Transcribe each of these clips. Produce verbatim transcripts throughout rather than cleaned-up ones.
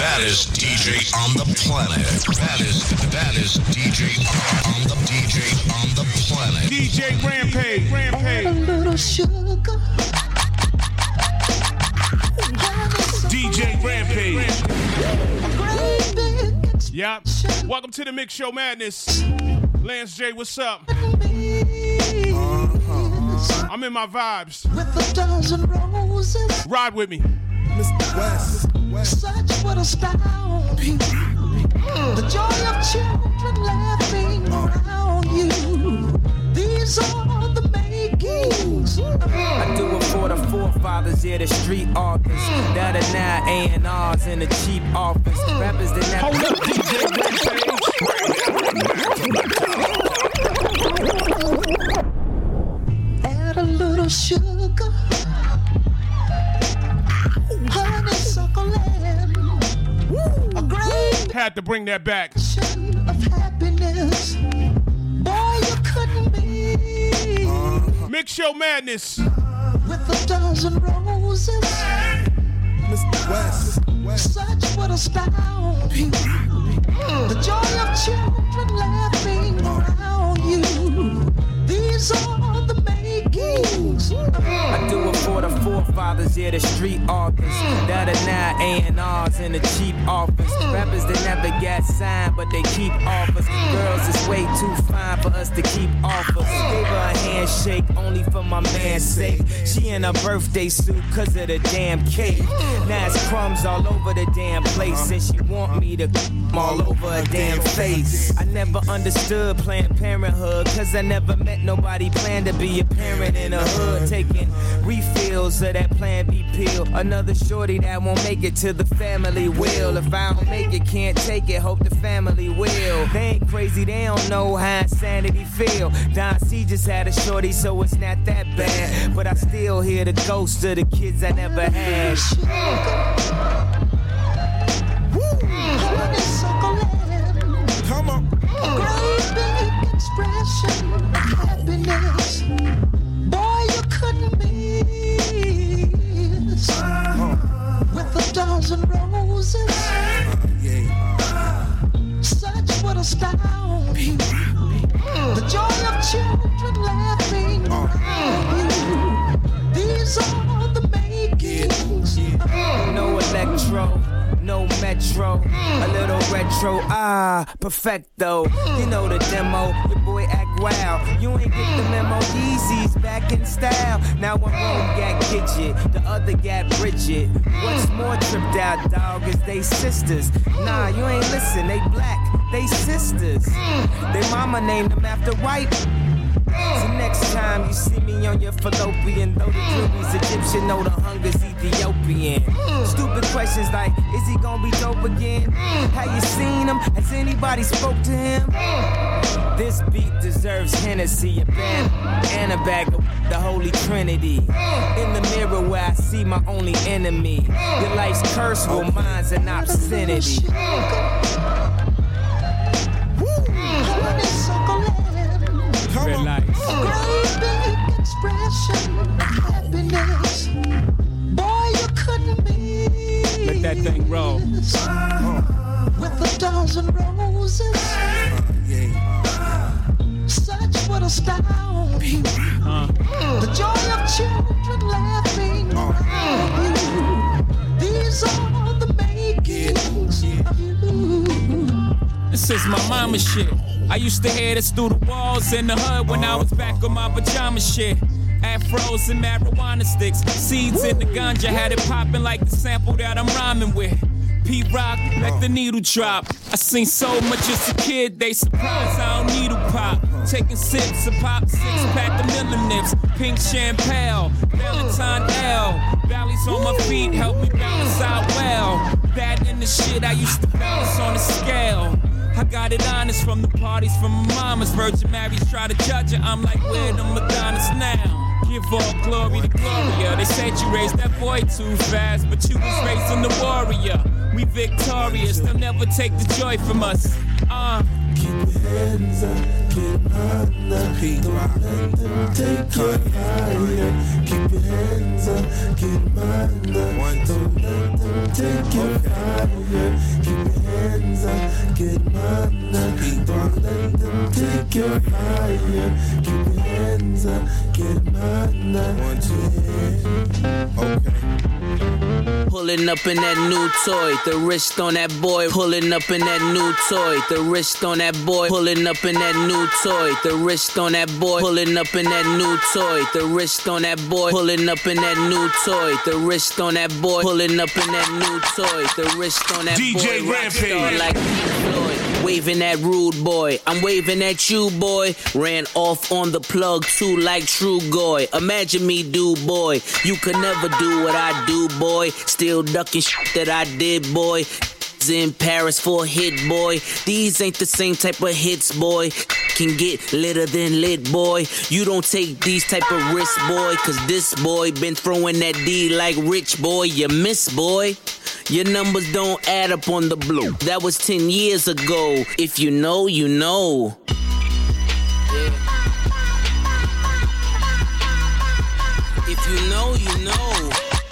baddest D J on the planet. Baddest, baddest D J on the D J on the planet. D J Rampage, Rampage. Add a little sugar. D J Rampage. Yep. Yep. Welcome to the Mix Show Madness. Lance J, what's up? Uh-huh. I'm in my vibes. With a dozen roses. Ride with me. Mister West. West. Such what a style. The joy of children laughing around you. These are the makings. I do it for the forefathers, yeah, the street authors. That are now A and R's in the cheap office. Rappers that never. Hold up, D J Rampage. Add a little sugar. Honeysuckle and a great had to bring that back. of happiness. Boy, you couldn't be uh-huh. Mix Show Madness. with a dozen roses. Mister West. West. Such what a style. The joy of children laughing around you. These are the makings. I do it for the forefathers, yeah, the street authors. That are now A and R's in the cheap office. Rappers that never got signed, but they keep offers. Girls is way too fine for us to keep offers. Gave her a handshake only for my man's sake. She in a birthday suit cause of the damn cake. Now it's crumbs all over the damn place. And she want me to all over her damn face. I never understood Planned Parenthood cause I never met nobody planned to be a parent in a hood. Taking refills of that Plan B pill. Another shorty that won't make it to the family will. If I don't make it, can't take it, hope the family will. They ain't crazy, they don't know how insanity feel. Don C just had a shorty, so it's not that bad. But I still hear the ghost of the kids I never had. Come on. A great big expression of happiness. Boy, you couldn't miss. With a dozen roses. Such what a style. The joy of children laughing around you. These are the makings. No electro, no metro, a little retro, ah, perfecto. You know the demo, your boy act wild. You ain't get the memo, Yeezy's back in style. Now one room got Gidget, the other got Bridget. What's more tripped out, dog, is they sisters. Nah, you ain't listen, they black, they sisters. They mama named them after white. So next time you see me on your fallopian, though the jury's Egyptian, know the hunger's Ethiopian. Stupid questions like, is he gonna be dope again? Have you seen him? Has anybody spoke to him? This beat deserves Hennessy, a band, and a bag of the Holy Trinity. In the mirror where I see my only enemy. Your life's curse, well mine's an obscenity. Red lights. A great big expression of happiness. Boy, you couldn't miss. Let that thing roll. With a dozen roses. Such what a style. Uh. The joy of children laughing around you. These are the makings of you. This is my mama shit. I used to hear this through the walls in the hood when I was back on my pajama shit. Afros and marijuana sticks, seeds in the ganja, had it popping like the sample that I'm rhyming with. P-Rock, let the needle drop. I seen so much as a kid, they surprised I don't needle pop. Taking sips of pop, six pack of Miller Nips, pink champagne, Valentine L. Valleys on my feet, help me balance out well. That in the shit I used to balance on the scale. I got it honest from the parties from my mama's. Virgin Marys try to judge it, I'm like, where the Madonnas now? Give all glory to Gloria. They said you raised that boy too fast, but you was raising the warrior. We victorious, they'll never take the joy from us. Uh. Keep your hands up, keep on up, don't let them take you higher. Keep your hands up, keep on up, don't let them take take it higher. Keep your hands up, get money. Don't let them take you higher. Keep your hands up, get money. One, two, okay. Pulling up in that new toy, the wrist on that boy. Pulling up in that new toy, the wrist on that boy. Pulling up in that new toy, the wrist on that boy. Pulling up in that new toy, the wrist on that boy. Pulling up in that new toy, the wrist on that boy. Pulling up in that new toy, the wrist on that boy. D J Rampage, like Floyd, waving at rude boy. I'm waving at you, boy. Ran off on the plug too, like True Goy. Imagine me, do boy. You could never do what I do, boy. Still ducking shit that I did, boy. In Paris for a hit, boy. These ain't the same type of hits, boy. Can get litter than lit, boy. You don't take these type of risks, boy. Cause this boy been throwing that D like Rich, boy. You miss, boy. Your numbers don't add up on the blue. That was ten years ago. If you know, you know. Yeah. If you know, you know.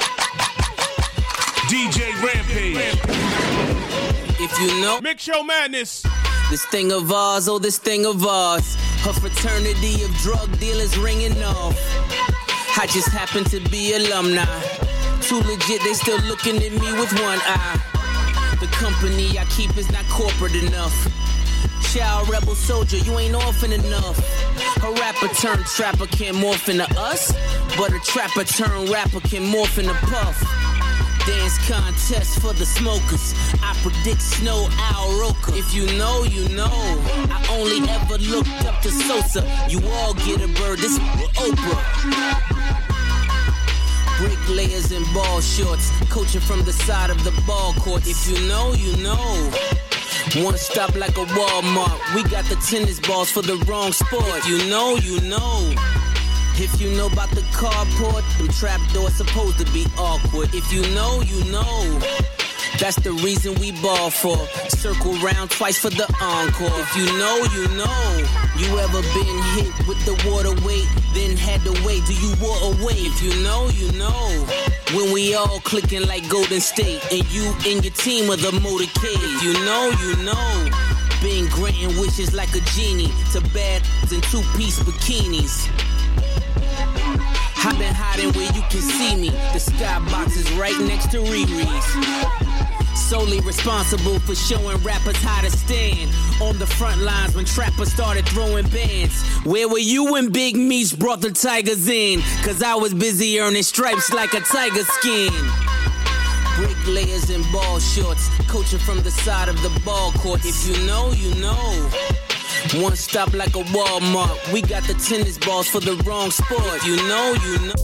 D J Rampage. If you know, Mix Show Madness. this thing of ours, oh, this thing of ours. Her fraternity of drug dealers ringing off. I just happen to be alumni. Too legit, they still looking at me with one eye. The company I keep is not corporate enough. Child rebel soldier, you ain't orphan enough. A rapper turned trapper can't morph into us, but a trapper turned rapper can morph into Puff. Dance contest for the smokers. I predict Snow Owl Roker. If you know, you know. I only ever looked up to Sosa. You all get a bird, this is Oprah. Bricklayers in ball shorts, coaching from the side of the ball court. If you know, you know. One stop like a Walmart. We got the tennis balls for the wrong sport. If you know, you know. If you know about the carport, them trapdoors supposed to be awkward. If you know, you know. That's the reason we ball for. Circle round twice for the encore. If you know, you know. You ever been hit with the water weight, then had to wait till you wore away? If you know, you know. When we all clicking like Golden State, and you and your team are the motorcade. If you know, you know. Been granting wishes like a genie to bad in two-piece bikinis. I've been hiding where you can see me. The skybox is right next to Riri's. Solely responsible for showing rappers how to stand on the front lines when trappers started throwing bands. Where were you when Big Meech brought the Tigers in? Cause I was busy earning stripes like a tiger skin. Bricklayers in ball shorts, coaching from the side of the ball court. If you know, you know. One stop like a Walmart. We got the tennis balls for the wrong sport. If you know, you know.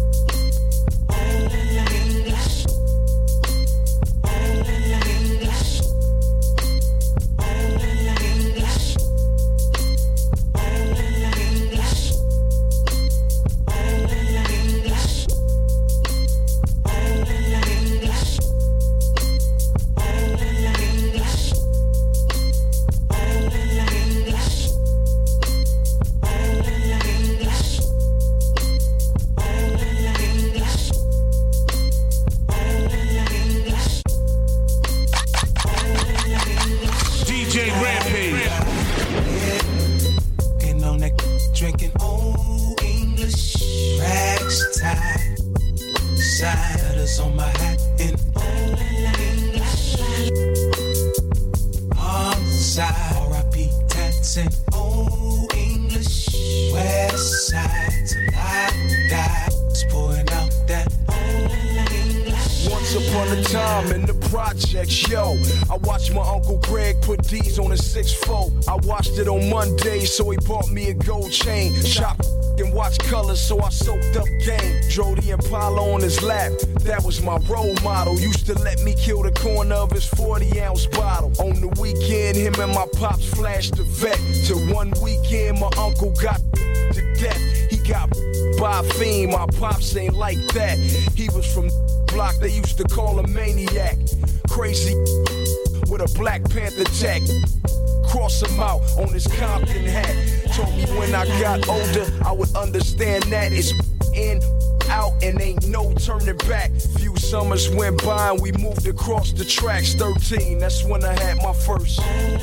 So he bought me a gold chain, shop and watch colors, so I soaked up game. Drove the Impala on his lap, that was my role model. Used to let me kill the corner of his forty ounce bottle. On the weekend, him and my pops flashed the vet. Till one weekend, my uncle got to death. He got by a fiend, my pops ain't like that. He was from block, they used to call him Maniac. Crazy with a Black Panther jack. Cross him out on his Compton hat. Told me when I got older, I would understand that it's in, out and ain't no turning back. Few summers went by and we moved across the tracks. thirteen, that's when I had my first.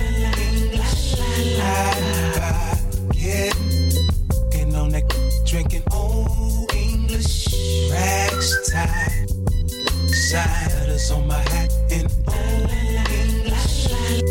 Yeah, getting on that, drinking old English. Rags tied, letters on my hat in old English.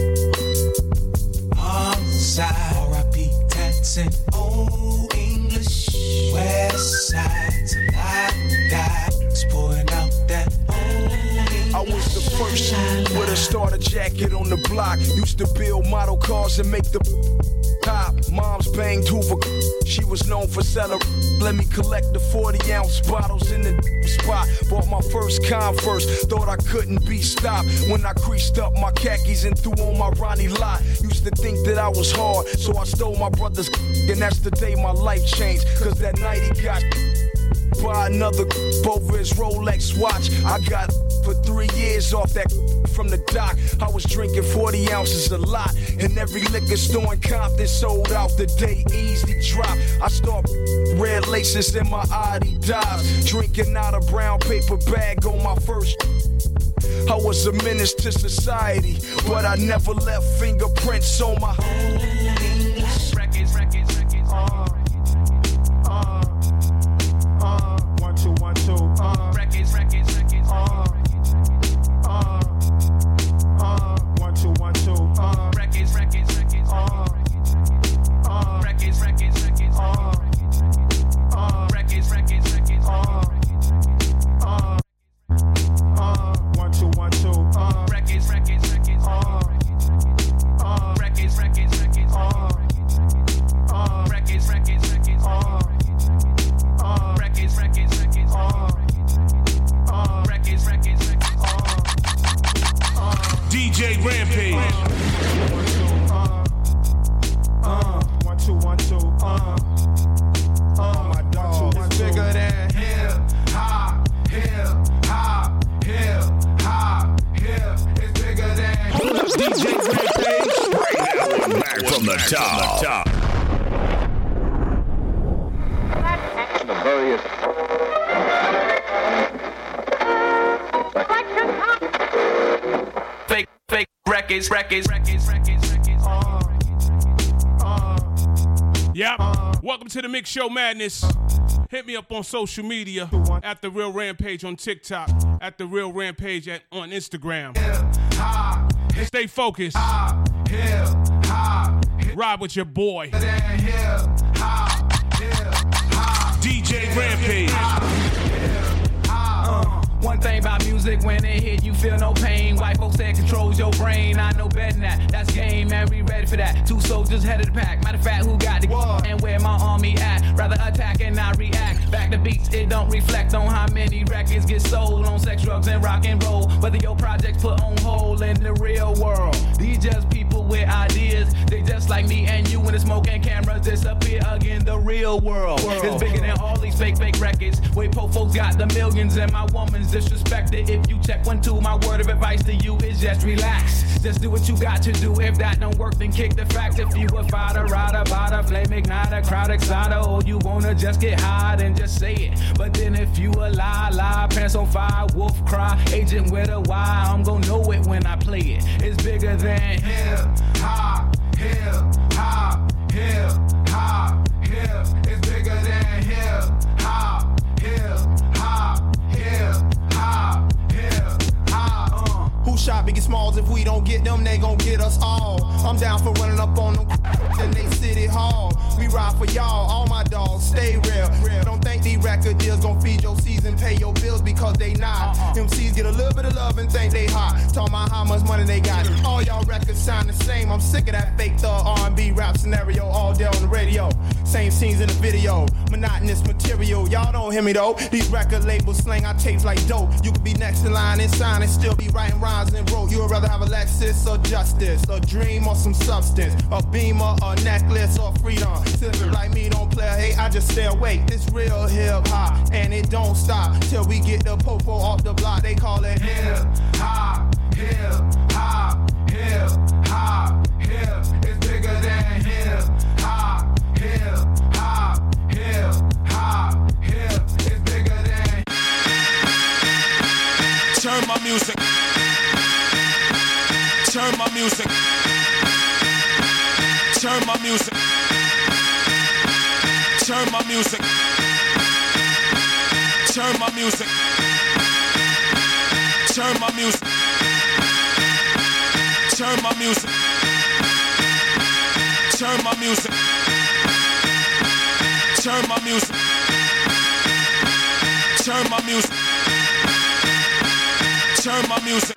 On the side, R I P tats in old English. West side till I die, it's pouring out that old English. I was the first with a starter jacket on the block. Used to build model cars and make the top. Mom's banged Hoover. She was known for selling. Let me collect the forty ounce bottles in the spot. Bought my first Converse. Thought I couldn't be stopped when I creased up my khakis and threw on my Ronnie Lott. Used to think that I was hard, so I stole my brother's. And that's the day my life changed. Cause that night he got by another over his Rolex watch. I got for three years off that from the dock. I was drinking forty ounces a lot, and every liquor store in Compton sold out the day easy drop. I start red laces in my Adidas, drinking out a brown paper bag on my first. I was a menace to society, but I never left fingerprints on my records, records, records. Uh, uh, uh, one, two, one, two. Uh, records, records, records. Uh, uh, uh, one, two, one, two. Uh, records, records, records. Uh, uh, records, records, records. Uh, uh, records, records, records. Uh, uh, uh, one, two, one, two. Uh, records, records, records. Uh, uh, records, records, records. Uh, uh, records, records, records. Uh, uh, records, records, records. Uh, uh, records, records, records. Uh, uh, D J Rampage. Uh, uh, one, two, one, two. Uh, uh, my dog is bigger than hip hop, hip hop, hip hop, hip. It's bigger than D J Rampage. Back from the top. fake, fake records, records, records, records, records. Uh, uh, Yep. Welcome to the Mix Show Madness. Hit me up on social media at The Real Rampage on TikTok, at The Real Rampage at, on Instagram. Stay focused. Ride with your boy. D J Rampage. One thing about music, when it hit, you feel no pain. White folks say it controls your brain. I know better than that. That's game, man. We ready for that. Two soldiers head of the pack. Matter of fact, who got the gun and where my army at? Rather attack and not react. Back to beats, it don't reflect on how many records get sold on sex, drugs, and rock and roll. Whether your projects put on hold in the real world. These just people with ideas. They just like me and you when the smoke and cameras disappear again. The real world, world. It's bigger than all these fake, fake records. Wait, po folks got the millions and my woman's disrespected. If you check one, two, my word of advice to you is just relax. Just do what you got to do. If that don't work, then kick the facts. If you a fighter, rider, bada, flame igniter, crowd exciter, or you wanna just get high, then just say it. But then if you a lie, lie, pants on fire, wolf cry, agent with a Y, I'm gonna know it when I play it. It's bigger than hip hop, hip hop, hip hop, hip. It's bigger than hip hop, hip hop, hip hop, hip hop. Uh. Who shot Biggie Smalls? If we don't get them, they gon' get us all. I'm down for running up on them in they city hall. We ride for y'all, all my dogs, stay real. real. Don't think these record deals gon' feed your season, pay your bills because they not. Uh-uh. M Cs get a little bit of love and think they hot. Talking about how much money they got. All y'all records sound the same. I'm sick of that fake thug R and B rap scenario all day on the radio. Same scenes in the video, monotonous material. Y'all don't hear me though. These record labels slang our tapes like dope. You could be next in line and sign and still be writing rhymes and wrote. You would rather have a Lexus or justice, a dream or some substance, a beamer, a necklace or freedom. Sister like me don't play, hey, I just stay awake. It's real hip hop and it don't stop till we get the popo off the block. They call it hip hop, hip hop, hip hop, hip. It's bigger than hip hop, hip hop, hip hop, hip. It's bigger than my music. Turn my music. Turn my music. Turn my music. Turn my music. Turn my music. Turn my music. Turn my music. Turn my music. Turn my music. Turn my music.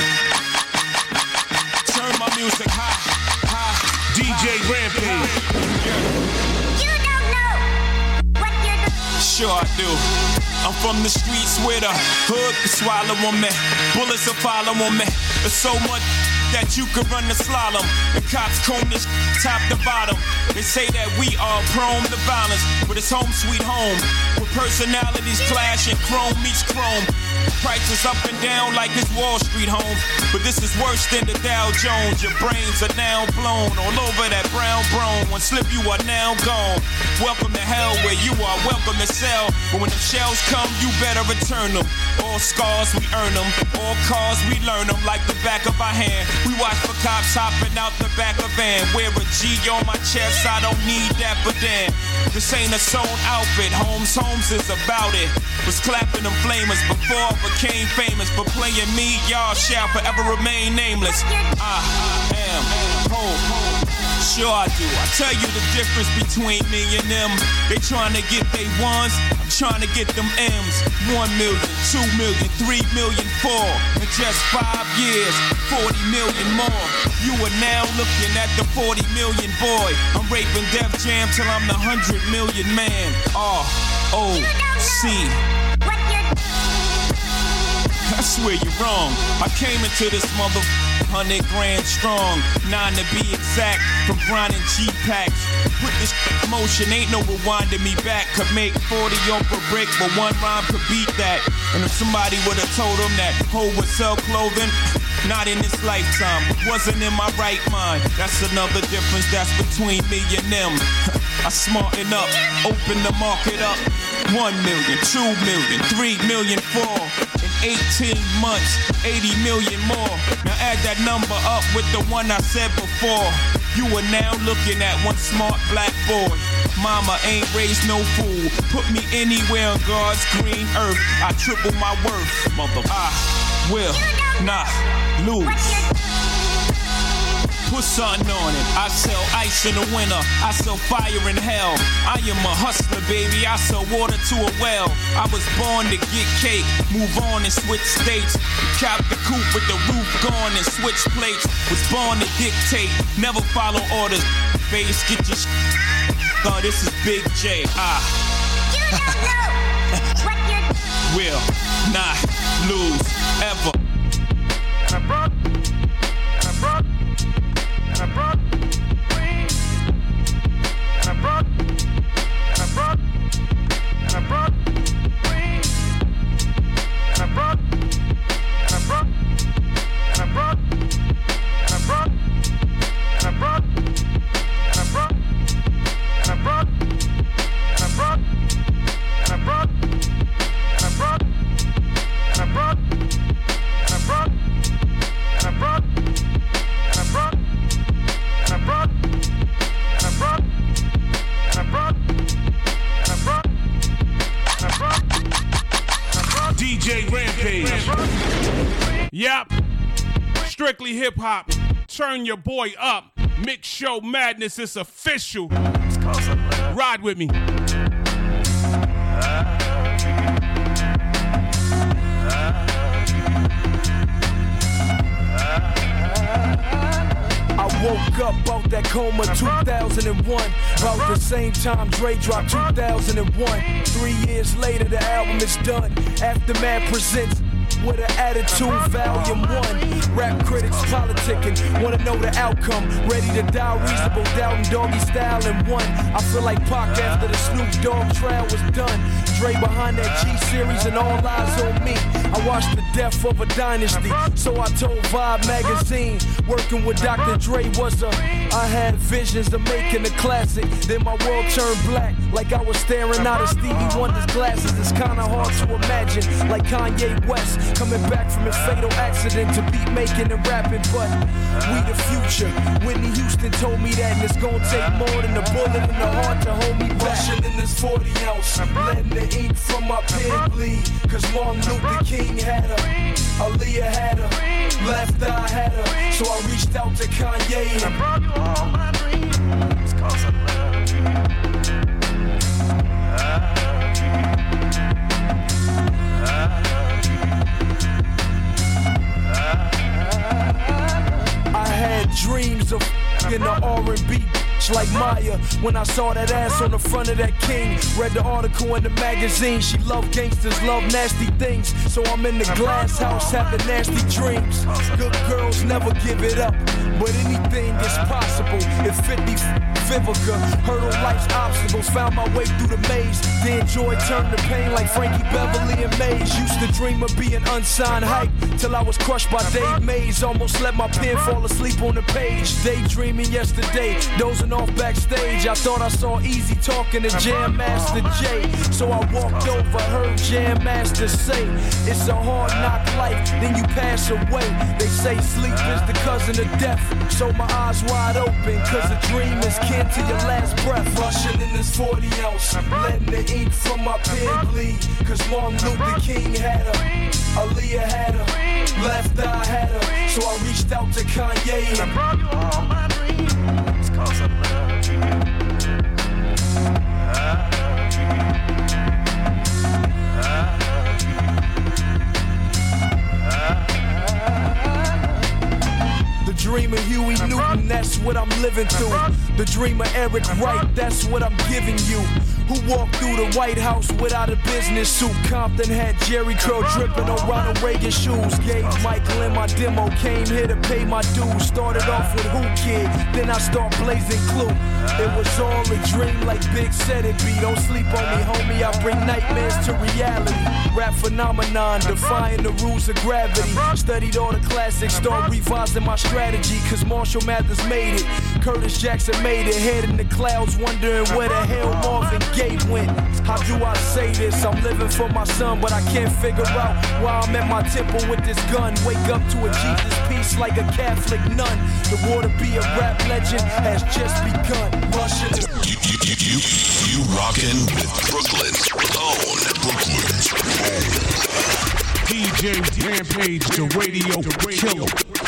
Turn my music high, high. D J Rampage. You don't know what you're doing. Sure I do. I'm from the streets where the hood can swallow on me. Bullets will follow on me. There's so much that you could run the slalom. The cops comb this top to bottom. They say that we are prone to violence, but it's home sweet home. With personalities clashing, chrome meets chrome. Prices up and down like it's Wall Street home. But this is worse than the Dow Jones. Your brains are now blown all over that brown brone. One slip you are now gone. Welcome to hell where you are welcome to sell. But when the shells come, you better return them. All scars, we earn them. All cars, we learn them like the back of our hand. We watch for cops hopping out the back of van. Wear a G on my chest, I don't need that, but damn. This ain't a sewn outfit, Holmes, Holmes is about it. Was clapping them flamers before I became famous. But playing me, y'all shall forever remain nameless. I am home. Sure I do. I tell you the difference between me and them. They trying to get they ones, I'm trying to get them M's. One million, two million, three million, four. In just five years, forty million more. You are now looking at the forty million boy. I'm raping Def Jam till I'm the hundred million man. R O C. I swear you're wrong. I came into this mother hundred grand strong, nine to be exact, from grinding G-packs. Put this in motion, ain't no rewinding me back. Could make forty off a brick, but one rhyme could beat that. And if somebody would've told them that Ho would sell clothing, not in this lifetime, wasn't in my right mind. That's another difference that's between me and them. I smarten up, open the market up. One million, two million, three million, four. In eighteen months, eighty million more. Now add that number up with the one I said before. You are now looking at one smart black boy. Mama ain't raised no fool. Put me anywhere on God's green earth. I triple my worth, mother. I will not lose. Put something on it. I sell ice in the winter. I sell fire in hell. I am a hustler, baby. I sell water to a well. I was born to get cake, move on and switch states. Cop the coupe with the roof gone and switch plates. Was born to dictate, never follow orders. Face, get your sh**. Oh, this is Big J. Ah. You don't know what you're will not lose ever. And I brought, and I brought, and I brought wings. And I brought, and I brought, and I brought wings. And I brought, and I brought, and I brought, and I brought, and I brought, and I brought, and I brought, and I brought, and I brought, and I brought, and I brought, and I brought, and I brought, and I brought, and I brought, and I brought, and I brought, and I brought, and I brought, and I brought. D J Rampage. Yep. Strictly hip hop. Turn your boy up. Mix Show Madness is official. Ride with me. I woke up out that coma two thousand one. About the same time Dre dropped two thousand one. Three years later the album is done. Aftermath presents With an Attitude Volume one. Rap critics politicking, wanna know the outcome. Ready to die, reasonable doubt and doggy style in one. I feel like Pac after the Snoop Dogg trial was done. Dre behind that G-series and all eyes on me. I watched the death of a dynasty, so I told Vibe magazine. Working with Doctor Dre was a, I had visions of making a classic. Then my world turned black, like I was staring out of Stevie Wonder's glasses. It's kinda hard to imagine, like Kanye West. Coming back from his fatal accident to beat making and rapping, but we the future. Whitney Houston told me that, and it's gonna take more than a bullet in the heart to hold me back. Rushing in this forty ounce, letting the ink from my pen bleed. Cause Martin Luther King had her, Aaliyah had her, Left Eye had her. So I reached out to Kanye and I brought you all my dreams. Cause I love you. I had dreams of in the R and B like Maya. When I saw that ass on the front of that king, read the article in the magazine. She love gangsters, love nasty things. So I'm in the glass house having nasty dreams. Good girls never give it up, but anything is possible. If fifty Vivica hurdle life's obstacles, found my way through the maze. Then joy turned to pain like Frankie Beverly and Maze. Used to dream of being unsigned hype till I was crushed by Dave Mays. Almost let my pen fall asleep on the page. Daydreaming yesterday, dozing off backstage. I thought I saw Easy talking to Jam Master Jay. So I walked over, heard Jam Master say, it's a hard knock life, then you pass away. They say sleep is the cousin of death. So my eyes wide open, cause a dream is kin to your last breath. Rushing in this forty ounce, letting the ink from my pen bleed. Cause Martin Luther King had her, Aaliyah had her, Left Eye had her. So I reached out to Kanye and I brought you all my dreams. Cause I love you. I love you. I love you. The dream of Huey Newton, that's what I'm living through. The dream of Eric Wright, that's what I'm giving you. Who walked through the White House without a business suit? Compton had Jerry curl dripping on Ronald Reagan shoes. Gave Michael in my demo, came here to pay my dues. Started off with Who Kid, then I start blazing Clue. It was all a dream like Big said it be. Don't sleep on me, homie, I bring nightmares to reality. Rap phenomenon, defying the rules of gravity. Studied all the classics, start revising my strategy. Cause Marshall Mathers made it, Curtis Jackson made it. Head in the clouds, wondering where the hell Marvin Gaye went. How do I say this? I'm living for my son, but I can't figure out why I'm at my temple with this gun. Wake up to a Jesus piece like a Catholic nun. The war to be a rap legend has just begun. Russian. You, you, you, you, you rockin' with Brooklyn's own. Brooklyn's own. D J Rampage, the radio, the radio killer.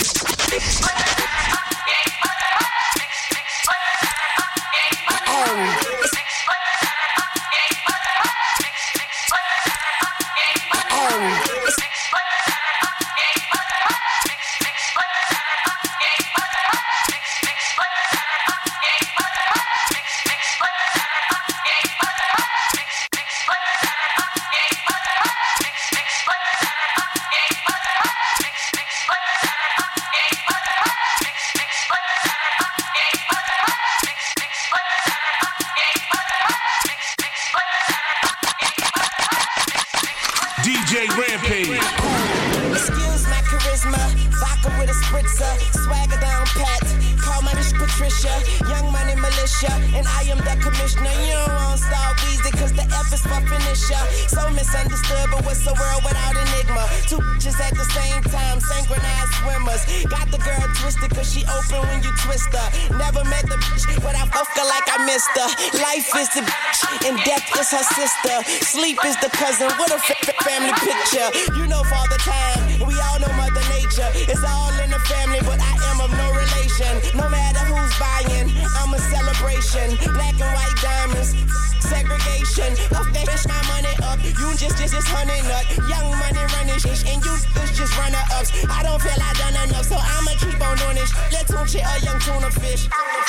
Excuse my charisma, vodka with a spritzer, swagger down pat. Call my bitch Patricia, young money militia, and I am the commissioner. You don't want Star Weezy, cause the F is for finisher. So misunderstood, but what's the world without enigma? Two bitches at the same time, synchronized swimmers. Got the girl twisted, cause she open when you twist her. Never met the bitch, but I fuck her like I missed her. Life is the bitch, and death is her sister. Sleep is the cousin, what a f- f- family picture. You know Father Time, we all know Mother Nature. It's all in the family, but I am of no relation. No matter who's buying, I'm a celebration. Black and white diamonds, segregation. Off that bitch, my money up. You just, just, just honey nut. Young money running shit, and you just runner ups. I don't feel I done enough, so I'ma keep on doing this. Let's tune shit, a young tuna fish.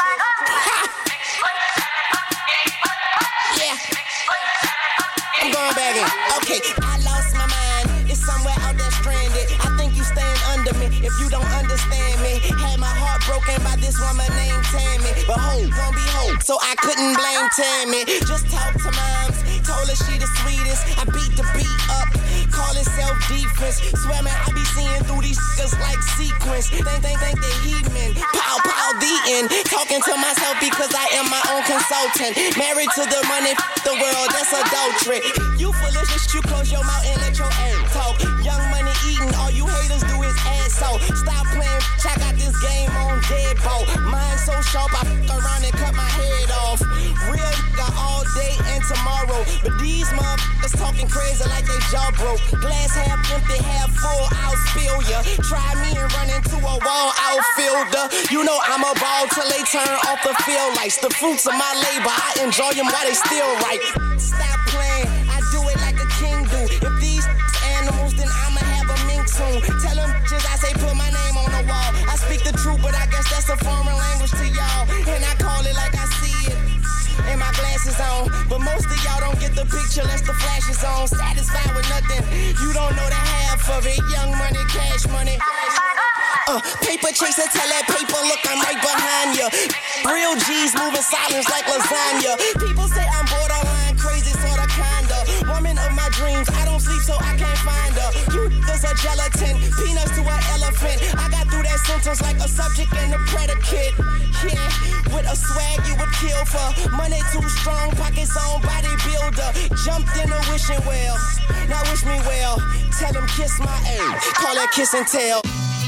Yeah. I'm going back in. Okay, I lost my mind. It's somewhere out there stranded. I think you staying under me if you don't understand me. Had my heart broken by this woman named Tammy. But hope gon' be hope, so I couldn't blame Tammy. Just talk to moms, told her she the sweetest. I beat the beat up, call it self-defense. Swear man, I be seeing through these niggas like sequence. Think, think, think they heathen. Pow, pow, the end. Talking to myself because I am my own consultant. Married to the money, the world, that's adultery. You foolish, you close your mouth and let your ass talk. Young money eating, all you haters do is ass so. Stop playing, I got this game on deadbolt. Mine so sharp, I f*** around and cut my head off. Real nigga all day and tomorrow. But these motherfuckers talking crazy like they jaw broke. Glass half empty, half full, I'll spill ya. Try me and run into a wall outfielder. You know I'm a ball till they turn off the field lights. The fruits of my labor, I enjoy them while they still right. Stop playing, I do it like a king do. If these animals, then I'ma have a mink soon. Tell them just I say put my name on the wall. I speak the truth, but I guess that's a foreign language to y'all. And I call it like I see it. And my glasses on, but most of y'all don't get the picture unless the flash is on. Satisfied with nothing, you don't know the half of it. Young money, cash money. Uh, paper chaser, tell that paper, look, I'm right behind ya. Real G's moving silence like lasagna. People say I'm borderline crazy, sorta kinda. Woman of my dreams, I don't sleep so I can't find her. You was a gelatin, peanuts to an elephant. I got through that sentence like a subject and a predicate. Yeah, with a swag you would kill for. Money too strong, pockets on bodybuilder. Jumped in a wishing well, now wish me well. Tell them kiss my ass, call that kiss and tell.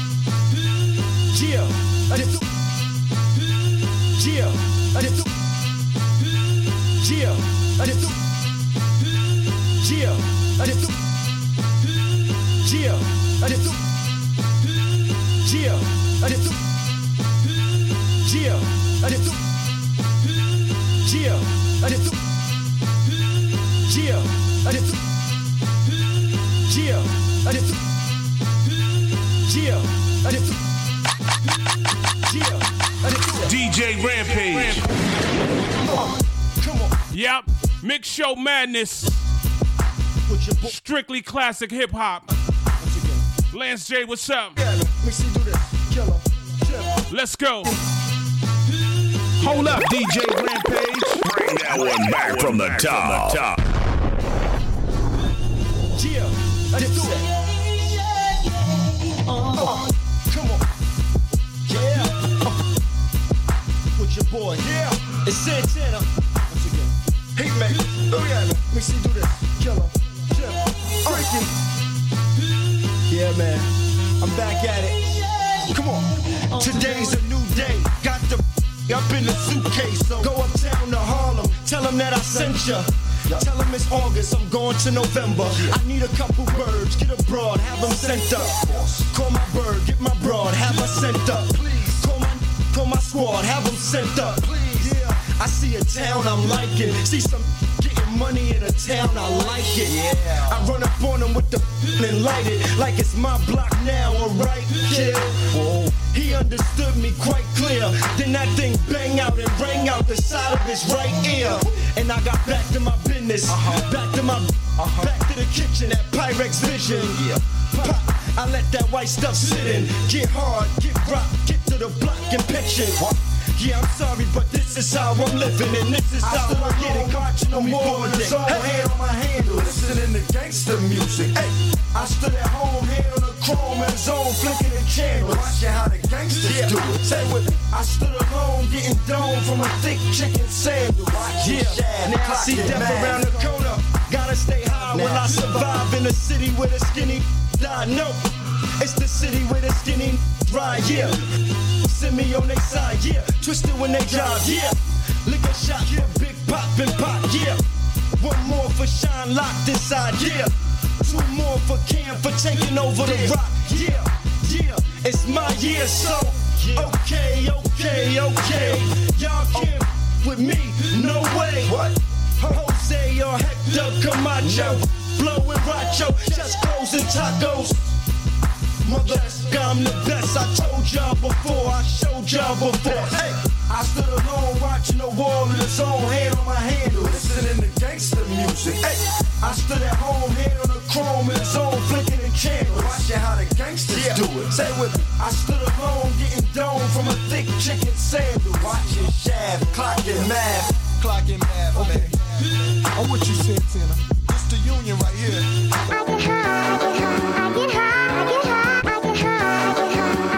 Yeah, I did do. Yeah, I did do. Yeah, I did do. Yeah, I did do. Yeah, I did do. Yeah, I did do. Yeah, I did do. Yeah, I did do. Yeah, I did do. Yeah, I did do. Yeah, I did do. D J Rampage. Come on, come on. Yep, Mix Show Madness. Strictly classic hip hop. Lance J, what's up? Let's go. Hold up, D J Rampage. Bring that one back from the top. top. Yeah, I did do it. Oh, come on. Yeah. With your boy. Yeah. It's Santana. Once again. Hey, man. Oh, yeah, man. Let me see you do this. Killer. Chill. Freaky. Yeah, man. I'm back at it. Come on. Today's a new day. Got the up in the suitcase. So go uptown to Harlem. Tell them that I sent ya. Tell them it's August, I'm going to November. I need a couple birds, get a broad, have them sent up. Call my bird, get my broad, have her sent up. Call my, call my squad, have them sent up. Yeah, I see a town I'm liking. See some getting money in a town, I like it. Yeah. I run up on them with the and light it like it's my block now, alright, kid. Whoa. He understood me quite clear. Then that thing bang out and rang out the side of his right ear. And I got back to my business, uh-huh. back to my, uh-huh. back to the kitchen at Pyrex Vision. Yeah. Pop, I let that white stuff sit in. Get hard, get rock, get to the block and pitch it. Yeah, I'm sorry, but this is how I'm living, and this is how I get it. Watching no more than hey. Hand on my handle, listening to gangster music. Hey, I stood at home, hand on the chrome and zone, flicking the candles. Watching how the gangsters yeah. do it. Say with it. I stood alone, getting domed from a thick chicken sandwich. Yeah, now I see death mad. Around the corner. Gotta stay high now. When I survive in a city where the skinny die. No, it's the city where the skinny ride. Yeah. Send me on their side, yeah. Twisted when they drive, yeah. Liquor shot, yeah. Big pop and pop, yeah. One more for Shine locked inside, yeah. Two more for Cam for taking over the rock, yeah. Yeah, it's my year, so okay, okay, okay. Y'all can't with me, no way. What? Jose or Hector Camacho, blowing Racho, just clothes and tacos. Mother, I'm the best. I told y'all before. I showed y'all before. Hey, I stood alone watching the wall in its own, hand on my handle, listening to gangster music. Hey, I stood at home, hand on the chrome in its own, flicking the candles, watching how the gangsters yeah. do it. Say with me. I stood alone, getting domed from a thick chicken sandwich, watching Shab, clocking math, clocking math. Okay, I'm what you said, Tina. It's the union right here. I get high, I get high, I get high, I get high.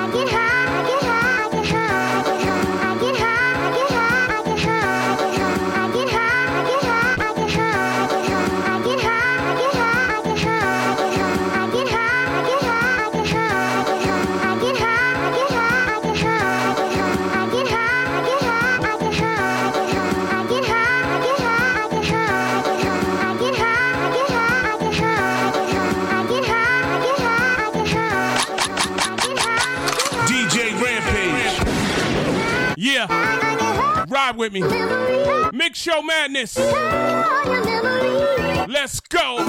Yeah. Ride with me. Mix Show Madness. Let's go.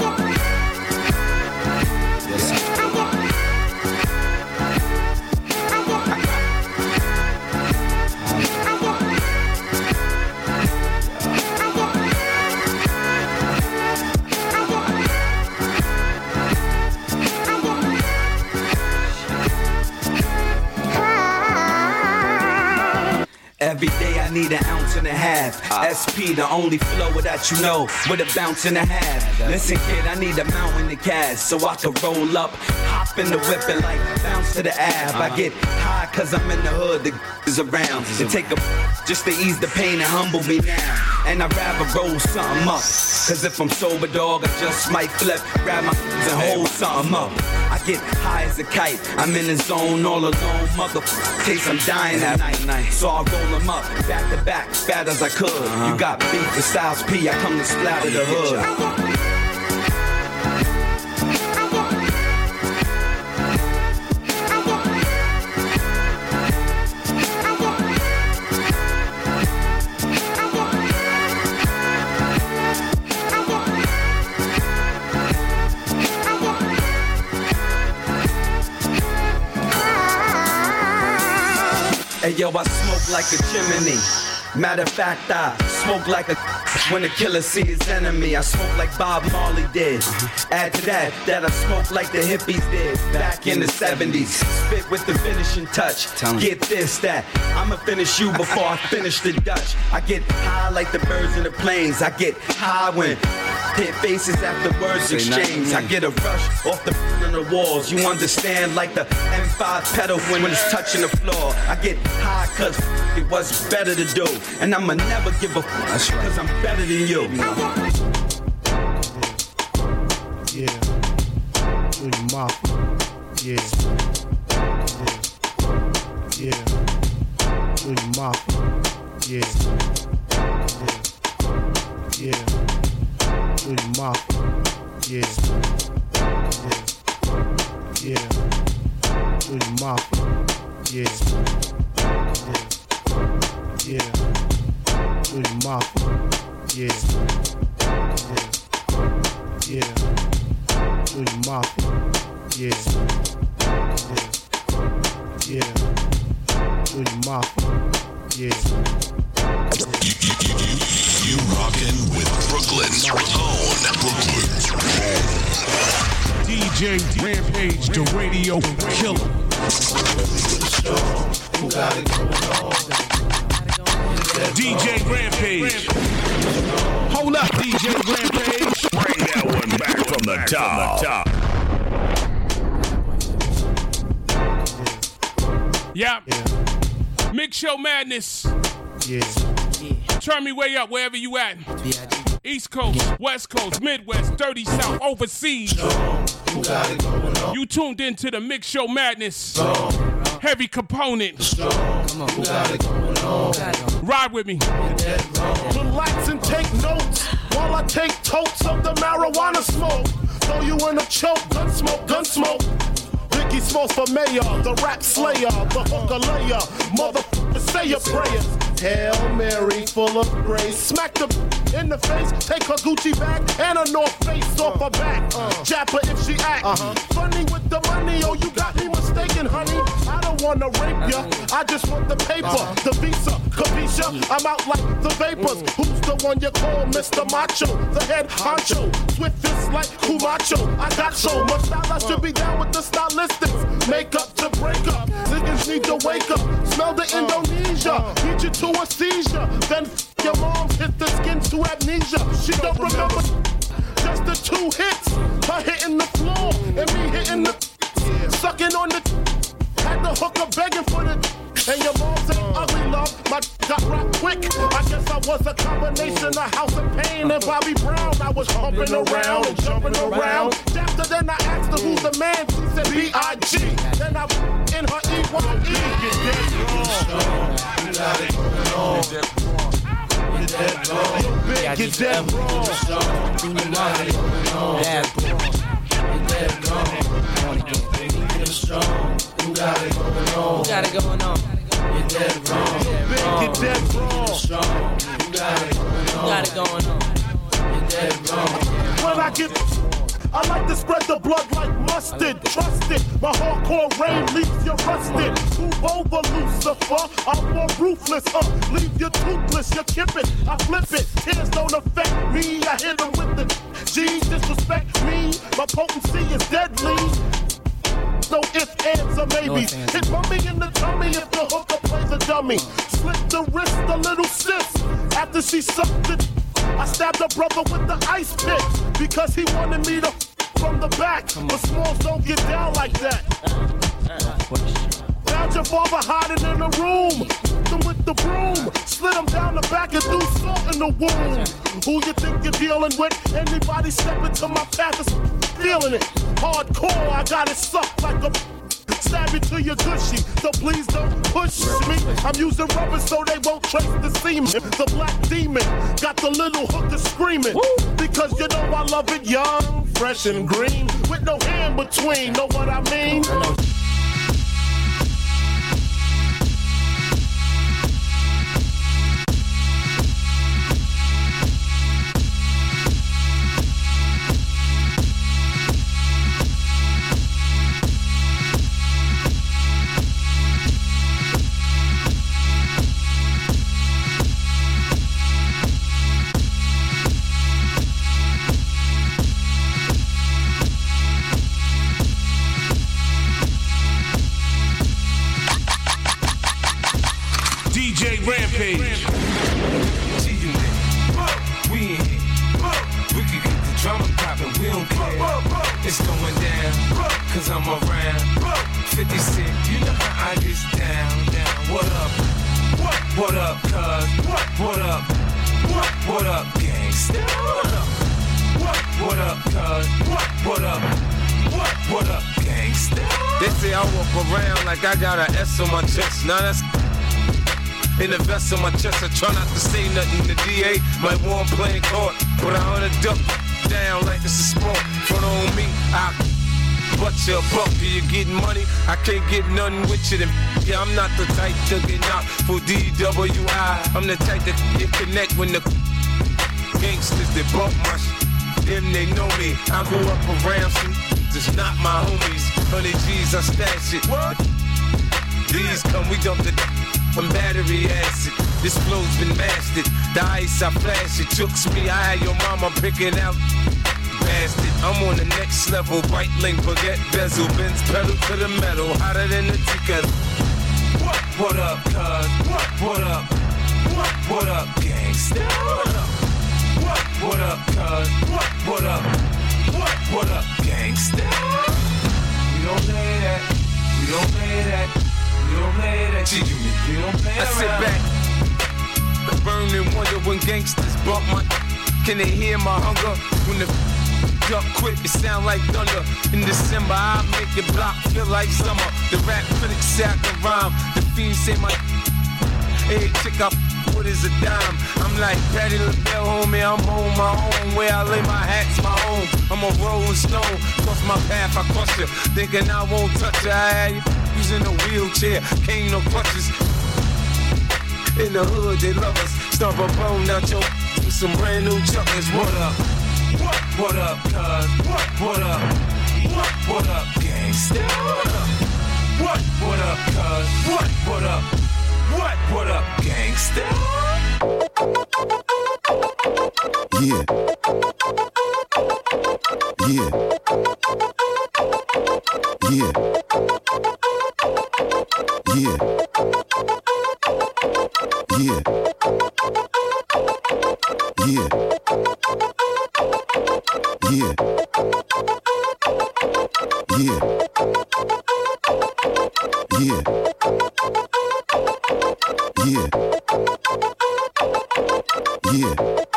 Every day I need an ounce and a half. S P, the only flow that you know, with a bounce and a half. Listen, kid, I need a mountain of cash so I can roll up, hop in the whip and like bounce to the ab. I get high cause I'm in the hood, the is around. To take a just to ease the pain and humble me now. And I'd rather roll something up. Cause if I'm sober, dog, I just might flip, grab my and hold something up. I get high as a kite, I'm in the zone all alone, motherfucker. Case I'm dying at night, so I roll them up, back to back, fat as I could. Uh-huh. You got beef with Styles P, I come to splatter the hood. Hey yo, I smoke like a chimney. Matter of fact, I smoke like a when a killer see his enemy. I smoke like Bob Marley did. Add to that, that I smoke like the hippies did back in the seventies. Spit with the finishing touch. Get this, that I'ma finish you before I finish the Dutch. I get high like the birds in the plains. I get high when hit faces after words exchange. I get a rush off the on the walls. You understand, like the M five pedal when it's touching the floor. I get high cause it was better to do. And I'ma never give a fuck cause I'm better than you. Yeah. Do your mouth. Yeah. Yeah. Do your mouth. Yeah. Yeah. Do your mouth. Yeah. Yeah. Do your mouth. Yeah. Yeah. Do your mouth. Yeah. Yeah. Do your mouth. Yeah. Yeah. Do your mouth. Yeah. You rockin' with Brooklyn's own Brooklyn's own D J Rampage, the radio killer. D J Rampage. Hold up, D J Rampage. Bring that one back from the top. Yep. Yeah. Mix Show Madness. Yeah. Turn me way up wherever you at. East Coast, West Coast, Midwest, Dirty South, overseas. You tuned into the Mix Show Madness. Heavy component. Ride with me. Relax and take notes while I take totes of the marijuana smoke. Throw you in a choke, gun smoke, gun smoke. Biggie Smalls for mayor, the rap slayer, the hooker layer. Motherfucker, say your prayers. Hail Mary, full of grace. Smack the in the face, take her Gucci bag and a North Face off her back. Uh, Jap her if she act uh-huh. funny with the money. Oh, you got me mistaken, honey. I don't wanna rape ya, I just want the paper, uh-huh. the visa, capisha. I'm out like the vapors. Mm. Who's the one you call Mister Macho? The head honcho, swift fist like Kumacho. I got so much style, I should be down with the stylistics. Make up to break up, niggas need to wake up. Smell the Indonesia, beat you to a seizure. Then f- your moms hit the skin to amnesia. She don't remember just the two hits. Her hitting the floor and me hitting the sucking on the had the hooker begging for the and your mom's ain't ugly, love. My got rock quick. I guess I was a combination of House of Pain and Bobby Brown. I was humping around and jumping around. After then I asked her who's the man. She said B I G Then I in her E Y E Get that wrong. You got it going on. Get that wrong. Get that wrong. You got it going on. Get that wrong. You got it going on. You got it going on. You You're dead wrong. You're dead wrong. Strong. You got it going on. You got it going on. You're dead wrong. When I get, I like to spread the blood like mustard. Trust it, my hardcore rain leaves you rusted. Move over, Lucifer. I'm more ruthless. Uh, leave you toothless. You kip it, I flip it. Tears don't affect me. I hit them with the G. Disrespect me. My potency is deadly. No ifs, ands, or maybes. Hit mummy in the tummy if the hooker plays a dummy. Slit the wrist, a little sis. After she sucked it, I stabbed her brother with the ice pick because he wanted me to from the back. But smalls don't get down like that. Found your father hiding in the room. Him with the broom. Slid him down the back and threw salt in the wound. Who you think you're dealing with? Anybody step into my path is feeling it. Hardcore, I got it sucked like a stab it to your gushy. So please don't push me. I'm using rubber so they won't trace the semen. The black demon got the little hooker screaming. Because you know I love it young, fresh and green. With no hand between, know what I mean? Rampage. We in here. We can get the drama poppin', we don't care. It's going down, cause I'm around. fifty Cent, you know how I get down, down. What up? What up, cuz? What up? What up, gangsta? What up? What up, cuz? What up? What up, gangsta? They say I walk around like I got an S on my chest. Now that's in the vest on my chest, I try not to say nothing. The D A might want playing court, but I wanna duck down like it's a sport. Front on me, I butt you a buck. You getting money? I can't get nothing with you. Then yeah, I'm not the type to get knocked for D W I. I'm the type that you connect when the gangsters that bump my shit. Them they know me. I go up around some, just not my homies. Hundred G's, I stash it. What? These come, we dump the from battery acid. This flow's been mastered. The ice I flash it. Chooks me, I had your mama picking out. Bastard, I'm on the next level. White link, forget bezel. Benz pedal to the metal. Hotter than the tea kettle. What? What up, cuz? What? What up? What? What up, gangsta? What up? What? What up, cuz? What? What up? What? What up, gangsta? We don't play that. We don't play that. We don't play that. G me. We don't play I sit back, burn and wonder when gangsters bump my. Can they hear my hunger? When the duck quit, it sound like thunder. In December, I make your block feel like summer. The rap critics say I can rhyme. The fiends say my. Hey, chick up. What is a dime? I'm like Patty LaBelle, homie. I'm home, my home. Where I lay my hat's my home. I'm a rolling stone. Cross my path, I crush you. Thinking I won't touch you. I had you using a wheelchair. Can't no crutches. In the hood, they love us. Stomp a bone out your with some brand new chuckers. What up? What? What up, cuz? What? What up? What? What up, gangsta? What up? What? What up, cuz? What? What up? What? What up, gangsta? Yeah. Yeah. Yeah. Yeah. Yeah. Yeah. Yeah. Yeah. Yeah. Yeah. Yeah.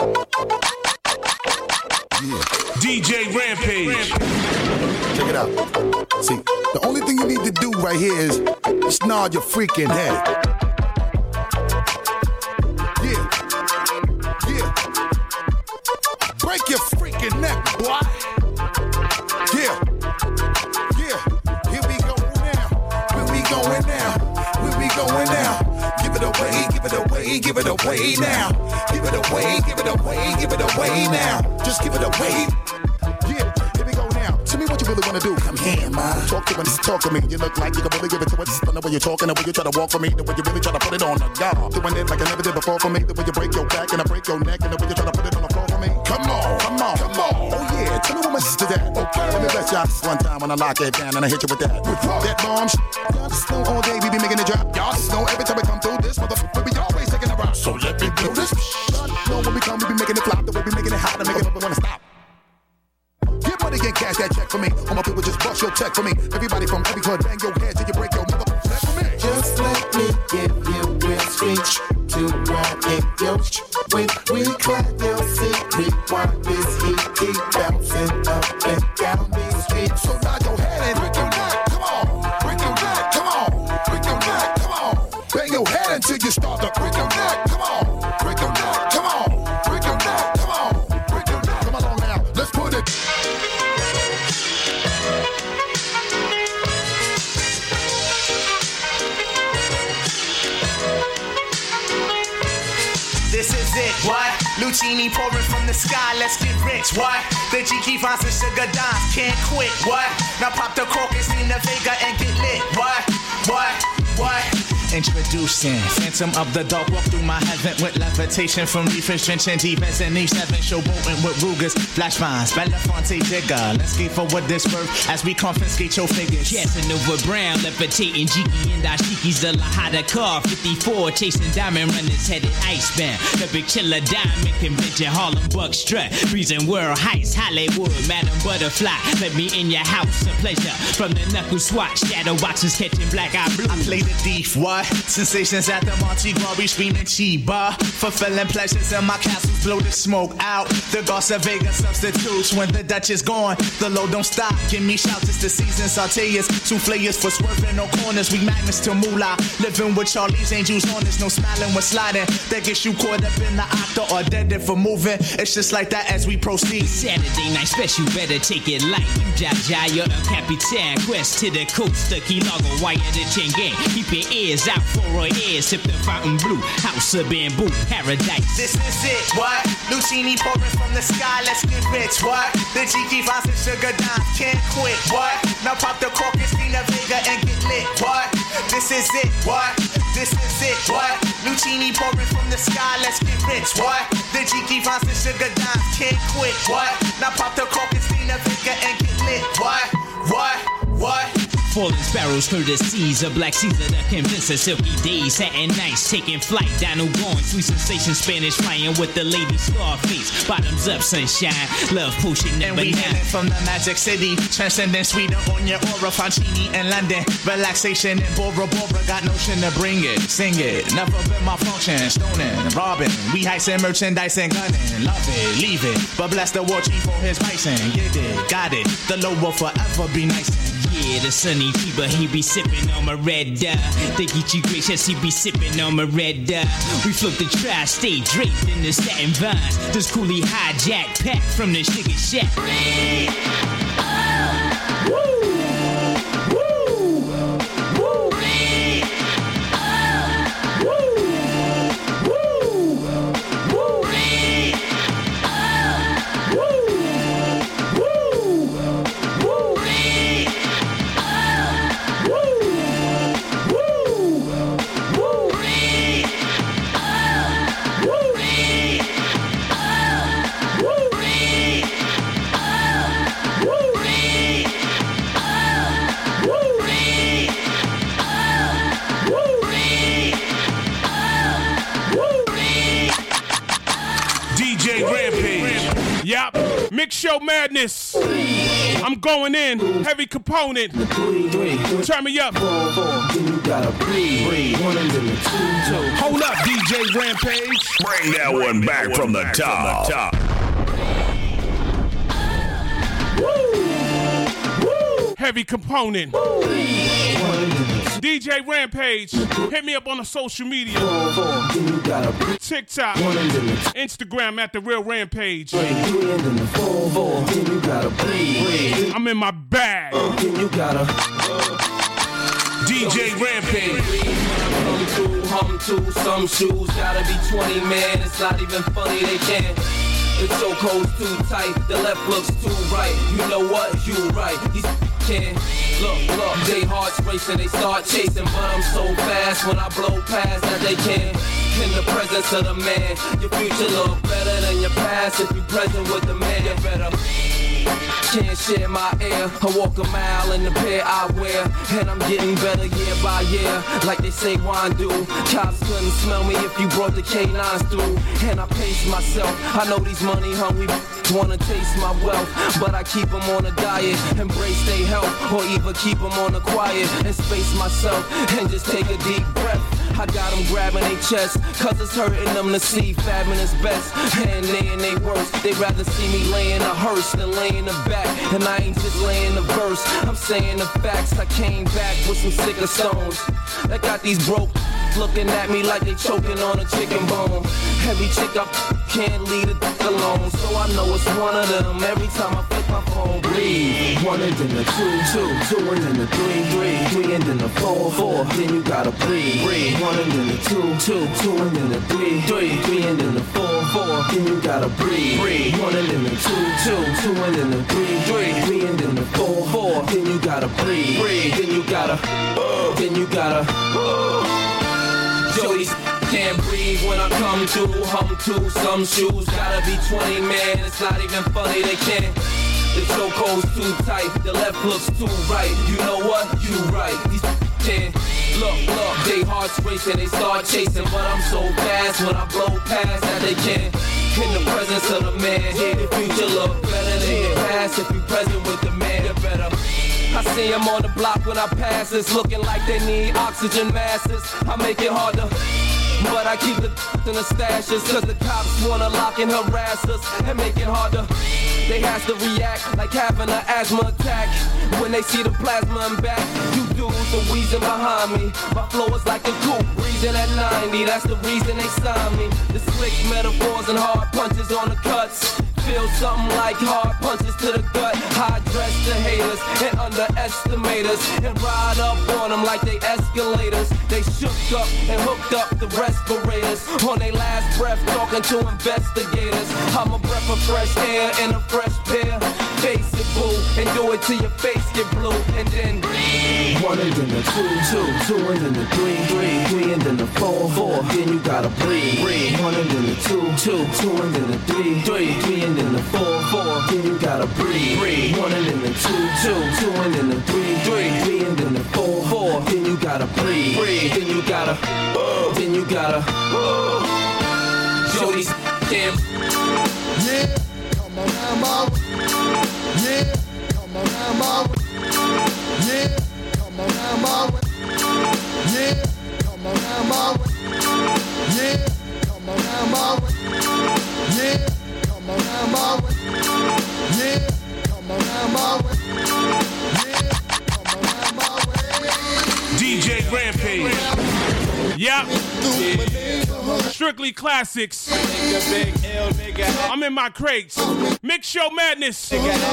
Yeah. D J Rampage. Check it out. See, the only thing you need to do right here is just nod your freaking head. Yeah. Yeah. Break your freaking neck, boy. Yeah. Yeah. Here we go now. Where we going now? Where we going now? it away, give it away, give it away now. Give it away, give it away, give it away now. Just give it away. Yeah, here we go now. Tell me what you really wanna do. Come here, ma. Talk to me, talk to me. You look like you can really give it to us. The way you're talking, the way you try to walk for me, the way you really try to put it on the guard. Doing it like I never did before for me. The way you break your back and I break your neck, and the way you try to put it on the floor for me. Come on, come on, come on. Oh yeah, tell me what my sister's at. Okay, let me bless y'all this one time when I lock it down and I hit you with that. That bomb shit. Y'all just know all day we be making it drop. Y'all just know every time we come through this motherfucker, we always taking a rock. So let me do this. Y'all know when we come, we be making it flop. The way we making it hot and making it up, we wanna stop. Get money and cash that check for me. All my people just bust your check for me. Everybody from every club, bang your head till you break your motherfucker neck for me. Just let me give you real speech to ride in your sh- when we clap your seat, we want this heat keep bouncing up and down these streets. So nod your head and break your neck. Come on, break your neck. Come on, break your neck. Come on, bang your head until you start to break your neck. Come on, break your neck. Come on, break your neck. Come on, break your neck. Come along now, let's put it. This is it, what? Lucini pouring from the sky, let's get rich, what? The G Key finds the sugar dimes, can't quit, what? Now pop the crocus in the Vega and get lit, what? What? What? Introducing Phantom of the Dark, walk through my heaven with levitation from reefers, drenching defense and E seven, showboating with Rugers, flash vines, Belafonte digger. Let's get for what this worth as we confiscate your figures. Casanova Brown, levitating Jiki and Ashiki's the Lahada car, fifty-four, chasing diamond runners headed icebound. The big chiller diamond convention, Harlem Buck strut, freezing world heights, Hollywood, Madam Butterfly. Let me in your house, a pleasure. From the knuckle swatch, shadow boxes catching black eye blue. I play the thief, what? Sensations at the Monte Glory, screaming Chiba. Fulfilling pleasures in my castles, blow the smoke out. The Garza Vega substitutes when the Dutch is gone. The low don't stop, give me shouts, it's the season. Sauteers, souffleurs for swerving no corners. We magnets to moolah, living with Charlie's Angels on this. No smiling when sliding, that gets you caught up in the octa or dead for moving. It's just like that as we proceed. Saturday night special, better take it light. You Jaja, you're a Capitan. Quest to the coast, the Key Largo, wire the chain gang. Keep your ears out for our ears, sip the fountain blue. House of bamboo, paradise. This is it, what? Lucini pouring from the sky, let's get rich, what? The G K finds the sugar dimes, can't quit, what? Now pop the corpus, Tina Vega and get lit, what? This is it, what? This is it, what? Lucini pouring from the sky, let's get rich, what? The G K finds the sugar dimes, can't quit, what? Now pop the corpus, Tina Vega and get lit, what? What? What? Falling sparrows through the seas, a black Caesar that convince us silky days, satin nights, taking flight, Dino going, sweet sensation, Spanish flying with the lady Scarface, bottoms up, sunshine, love potion number and we nine. From the Magic City, transcending sweeter on your aura, Fancini in London, relaxation in Bora Bora, got notion to bring it, sing it, never been my function, stoning, robbing, we heisting merchandise and gunning, love it, leave it, but bless the war chief for his bison, get it, got it, the low will forever be nice. Yeah, the sunny fever, he be sipping on my red dye. The Geechee gracious, he be sipping on my red dye. We float the tri-state draped in the satin vines. This coolie hijack pack from the sugar shack. Yup, Mix Show Madness. I'm going in, heavy component. Turn me up. Hold up, D J Rampage. Bring that one back from the top. Heavy component. D J Rampage, hit me up on the social media. TikTok, Instagram at The Real Rampage. I'm in my bag. D J Rampage. to, hum to, some shoes gotta be twenty, man. It's not even funny, they can't. The chokehold's too tight, the left looks too right. You know what? You right. These can't look, look. They hearts racing, they start chasing, but I'm so fast when I blow past that they can't. In the presence of the man, your future look better than your past. If you present with the man, you better. Can't share my air. I walk a mile in the pair I wear, and I'm getting better year by year, like they say wine do. Cops couldn't smell me if you brought the K nines through, and I pace myself. I know these money hungry wanna taste my wealth, but I keep them on a diet, embrace their health, or even keep them on the quiet and space myself and just take a deep breath. I got them grabbing their chest, cause it's hurting them to see fabbing is best, and they in they worst. They rather see me laying a hearse than laying the back, and I ain't just laying the verse, I'm saying the facts. I came back with some sicker stones that got these broke looking at me like they choking on a chicken bone. Heavy chick up, can't leave it alone, so I know it's one of them. Every time I flip my phone, breathe. One and then the two, two, two and then the three, three, three and then the four, four. Then you gotta breathe, breathe. One and then the two, two, two and then the three, three, three and then the four, four. Then you gotta breathe, breathe. One and then the two, two, two and then the three, three, three and then the four, four. Then you gotta breathe, breathe. Then you gotta, uh, then you gotta. Uh, Jody's can't breathe when I come to, hum to, some shoes gotta be twenty, man. It's not even funny, they can't. The chokehold's too tight, the left looks too right. You know what? You right. These can't. Look, look, they hearts racing, they start chasing, but I'm so fast when I blow past that they can't. In the presence of the man, yeah, the future look better than your past. If you present with the man, you better. I see them on the block when I pass, it's looking like they need oxygen masks. I make it hard to, but I keep the in the stashes, cause the cops wanna lock and harass us and make it harder. They has to react like having an asthma attack when they see the plasma and back. You dudes are wheezing behind me, my flow is like a coupe, breezing at ninety, that's the reason they signed me. The slick metaphors and hard punches on the cuts feel something like hard punches to the gut. High dress the haters and underestimate us and ride up on them like they escalators. They shook up and hooked up the respirators on their last breath, talking to investigators. I'm a breath of fresh air and a fresh pair. Face it, boo, and do it till your face get blue, and then one and then the two, two, two and then the three, three, three and then the four, four. Then you gotta breathe, breathe. One and then the two, two, two and then the three, three, three and then the four, four. Then you gotta breathe, breathe. One and then the two, two, two and then the three, three, three and then the four, four. Then you gotta breathe, breathe. Then you gotta, uh, then you gotta. Uh, Jody's damn. Yeah, come on now, mama. Yeah, come on now, mama. Yeah, come on now, mama. Yeah, come on now, mama. Yeah, come on now, mama. Yeah, come on now, mama. Yeah, come on now, mama. Yeah, come on now, mama. D J Rampage. Yep. Strictly classics. I'm in my crates. Mix Show Madness.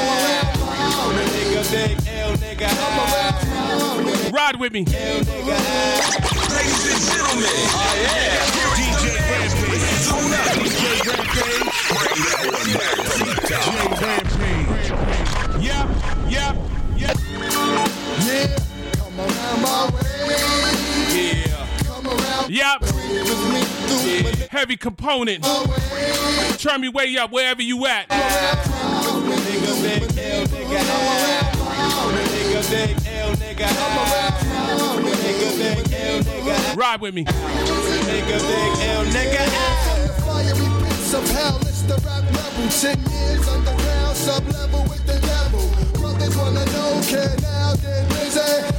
Ride with me. Ladies and gentlemen. Oh yeah. D J Rampage. D J Rampage. Bring that one back from the top. D J Rampage. Yep. Yep. Yep. Yeah. Come on now, my way. Yeah. Come around. Yep. With me through Yeah. Heavy component. Turn me way up wherever you at. Nigga big L, nigga Nigga big L, nigga Nigga big L, nigga Ride with me. Nigga big L, nigga From the fiery pits of hell, it's the rap rebel. Ten years underground, sub-level with the devil. Brothers wanna know, can now get busy.